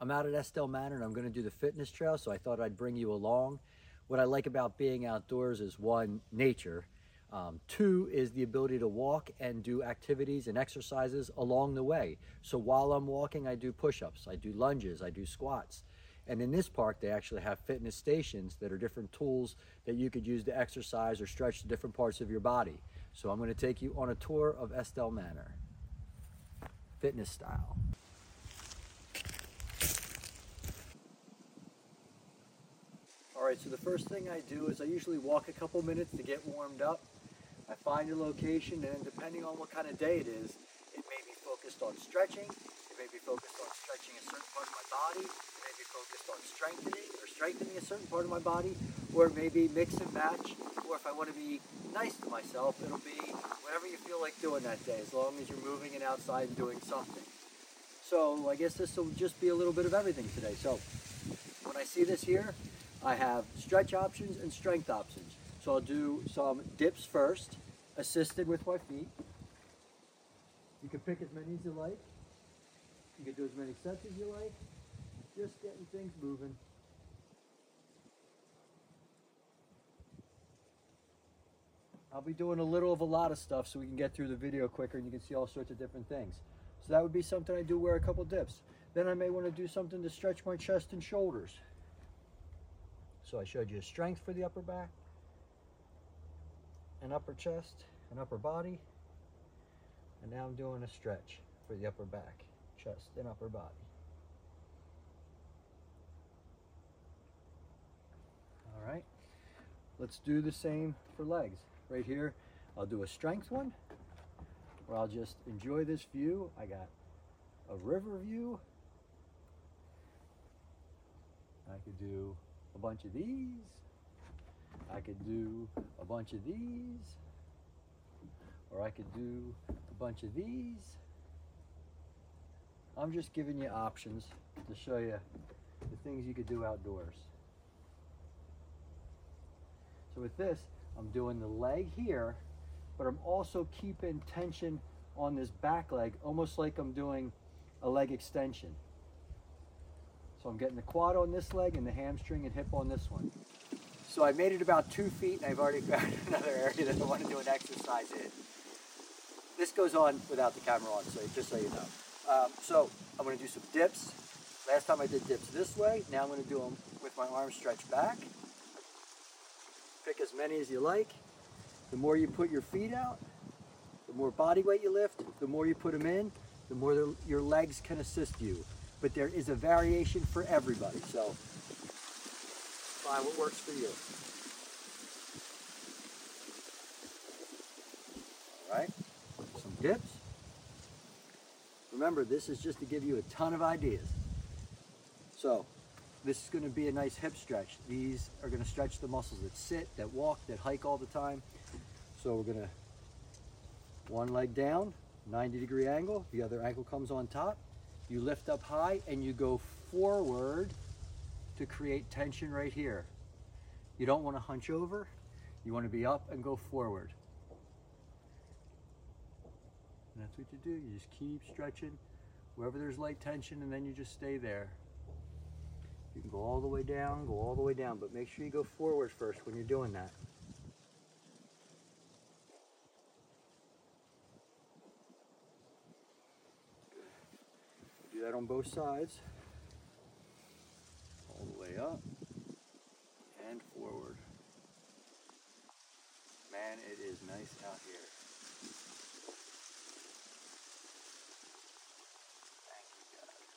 I'm out at Estelle Manor and I'm going to do the fitness trail, so I thought I'd bring you along. What I like about being outdoors is, one, nature. Two is the ability to walk and do activities and exercises along the way. So while I'm walking, I do push-ups, I do lunges, I do squats. And in this park, they actually have fitness stations that are different tools that you could use to exercise or stretch the different parts of your body. So I'm going to take you on a tour of Estelle Manor, fitness style. All right, so the first thing I do is I usually walk a couple minutes to get warmed up. I find a location, and depending on what kind of day it is, it may be focused on stretching, it may be focused on stretching a certain part of my body, it may be focused on strengthening a certain part of my body, or it may be mix and match, or if I want to be nice to myself, it'll be whatever you feel like doing that day, as long as you're moving and outside and doing something. So I guess this will just be a little bit of everything today. So when I see this here, I have stretch options and strength options. So I'll do some dips first, assisted with my feet. You can pick as many as you like. You can do as many sets as you like. Just getting things moving. I'll be doing a little of a lot of stuff so we can get through the video quicker and you can see all sorts of different things. So that would be something I do, where a couple dips. Then I may want to do something to stretch my chest and shoulders. So I showed you a strength for the upper back, an upper chest, an upper body, and now I'm doing a stretch for the upper back, chest, and upper body. All right, let's do the same for legs. Right here, I'll do a strength one, where I'll just enjoy this view. I got a river view. I could do a bunch of these. I could do a bunch of these. Or I could do a bunch of these. I'm just giving you options to show you the things you could do outdoors. So with this, I'm doing the leg here, but I'm also keeping tension on this back leg, almost like I'm doing a leg extension. So I'm getting the quad on this leg and the hamstring and hip on this one. So I made it about 2 feet, and I've already found another area that I want to do an exercise in. This goes on without the camera on, so just so you know. So I'm going to do some dips. Last time I did dips this way. Now I'm going to do them with my arms stretched back. Pick as many as you like. The more you put your feet out, the more body weight you lift, the more you put them in, the more your legs can assist you. But there is a variation for everybody, so find what works for you. All right, some dips. Remember, this is just to give you a ton of ideas. So this is going to be a nice hip stretch. These are going to stretch the muscles that sit, that walk, that hike all the time. So we're going to, one leg down, 90-degree angle, the other ankle comes on top. You lift up high and you go forward to create tension right here. You don't want to hunch over. You want to be up and go forward. And that's what you do. You just keep stretching wherever there's light tension, and then you just stay there. You can go all the way down, but make sure you go forward first when you're doing that. Do that on both sides. All the way up and forward. Man, it is nice out here. Thank you,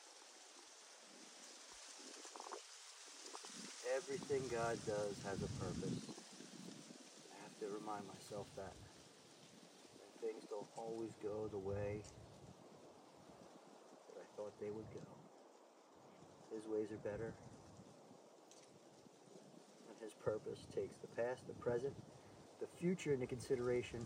God. Everything God does has a purpose. I have to remind myself that. And things don't always go the way that I thought they would go. His ways are better. And his purpose takes the past, the present, the future into consideration.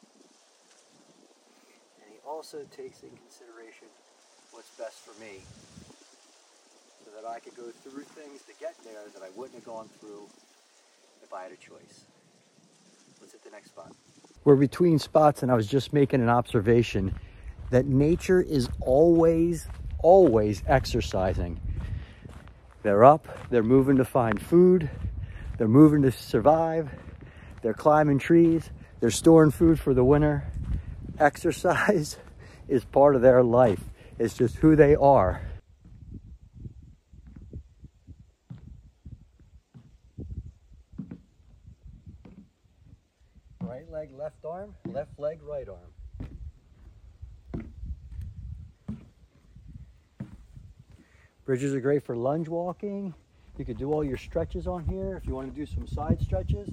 And he also takes in consideration what's best for me, so that I could go through things to get there that I wouldn't have gone through if I had a choice. Let's hit the next spot. We're between spots, and I was just making an observation that nature is always exercising. They're up, they're moving to find food, they're moving to survive, they're climbing trees, they're storing food for the winter. Exercise is part of their life. It's just who they are. Right leg, left arm, left leg, right arm. Bridges are great for lunge walking. You could do all your stretches on here if you want to do some side stretches.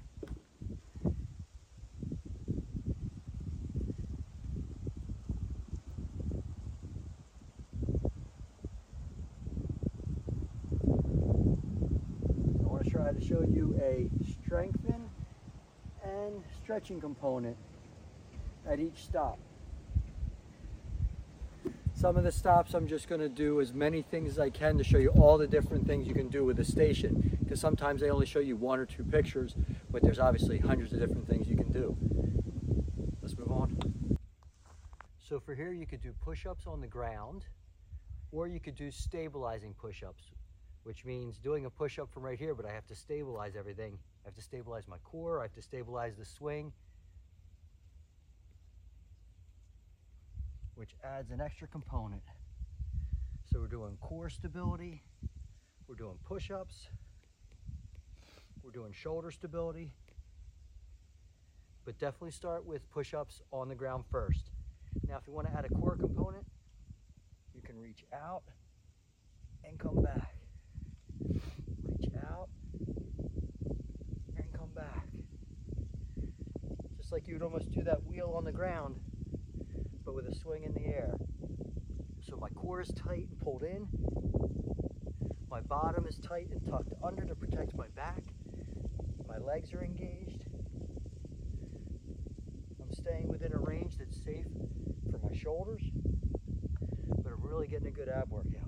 I want to try to show you a strengthen and stretching component at each stop. Some of the stops I'm just going to do as many things as I can to show you all the different things you can do with the station, because sometimes they only show you 1 or 2 pictures, but there's obviously hundreds of different things you can do. Let's move on. So for here you could do push-ups on the ground, or you could do stabilizing push-ups, which means doing a push-up from right here, but I have to stabilize everything. I have to stabilize my core, I have to stabilize the swing, which adds an extra component. So we're doing core stability, we're doing push-ups, we're doing shoulder stability, but definitely start with push-ups on the ground first. Now if you want to add a core component, you can reach out and come back. Reach out and come back. Just like you would almost do that wheel on the ground, but with a swing in the air. So my core is tight and pulled in. My bottom is tight and tucked under to protect my back. My legs are engaged. I'm staying within a range that's safe for my shoulders, but I'm really getting a good ab workout.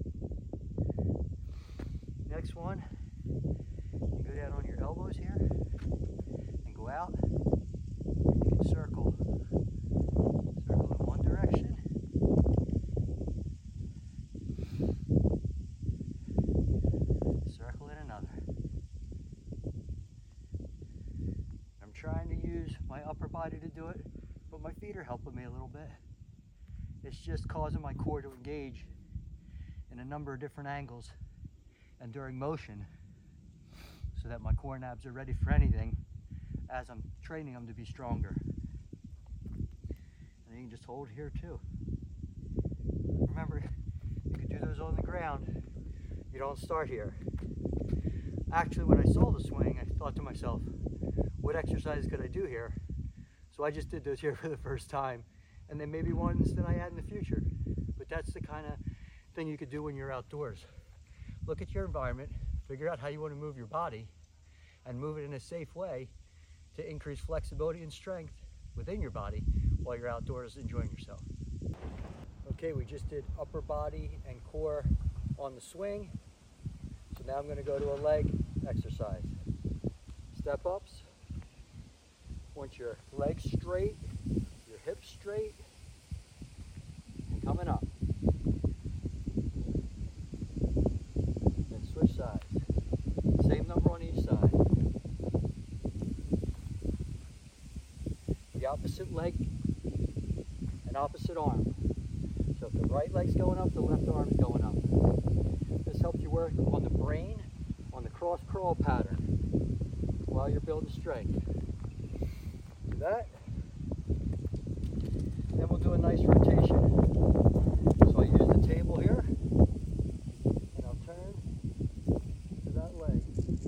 Next one, you go down on your elbows here and go out. You can circle. Circle in one direction. Circle in another. I'm trying to use my upper body to do it, but my feet are helping me a little bit. It's just causing my core to engage in a number of different angles and during motion, so that my core and abs are ready for anything as I'm training them to be stronger. And you can just hold here too. Remember, you can do those on the ground. You don't start here. Actually, when I saw the swing, I thought to myself, what exercise could I do here? So I just did those here for the first time, and then maybe ones that I add in the future. But that's the kind of thing you could do when you're outdoors. Look at your environment, figure out how you want to move your body, and move it in a safe way to increase flexibility and strength within your body while you're outdoors enjoying yourself. Okay, we just did upper body and core on the swing. So now I'm going to go to a leg exercise. Step ups. Want your legs straight, your hips straight, and coming up. Then switch sides. Same number on each side. The opposite leg and opposite arm. So if the right leg's going up, the left arm's going up. This helps you work on the brain, on the cross crawl pattern while you're building strength. Do that. Then we'll do a nice rotation. So I use the table here, and I'll turn to that leg.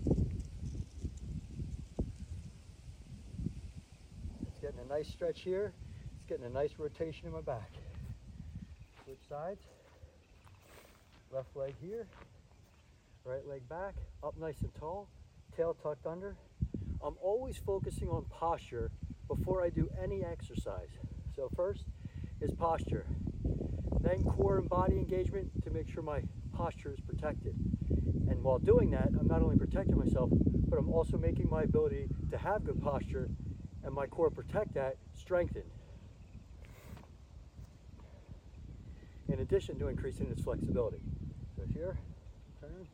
It's getting a nice stretch here. It's getting a nice rotation in my back. Switch sides. Left leg here. Right leg back. Up nice and tall. Tail tucked under. I'm always focusing on posture before I do any exercise. So first is posture. Then core and body engagement to make sure my posture is protected. And while doing that, I'm not only protecting myself, but I'm also making my ability to have good posture and my core protect that strengthened. In addition to increasing its flexibility. So here, turn,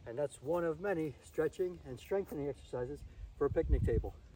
And that's one of many stretching and strengthening exercises for a picnic table.